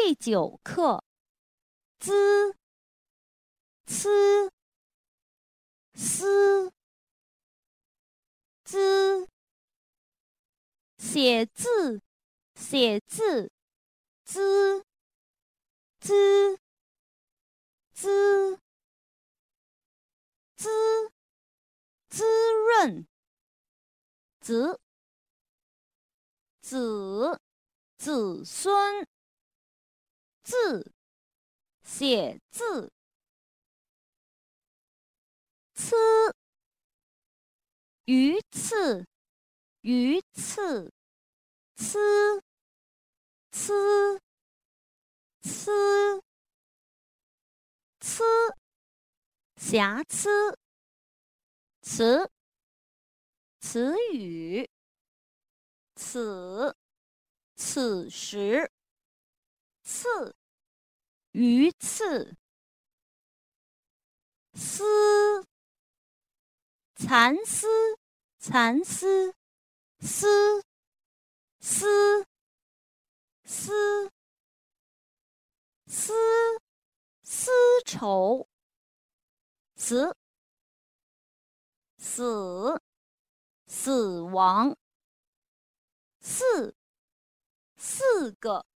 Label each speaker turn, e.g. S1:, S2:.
S1: 第9课，兹、呲、思、滋。写字，写字，滋、滋、滋、滋，滋润，子、子，子孙，字，写字，呲，鱼刺，鱼刺，呲，呲，呲，呲，瑕疵，词，词语，此，此时，刺，鱼刺，丝，蚕丝，蚕丝，丝，丝，丝，丝，丝绸，死，死，死亡，四个。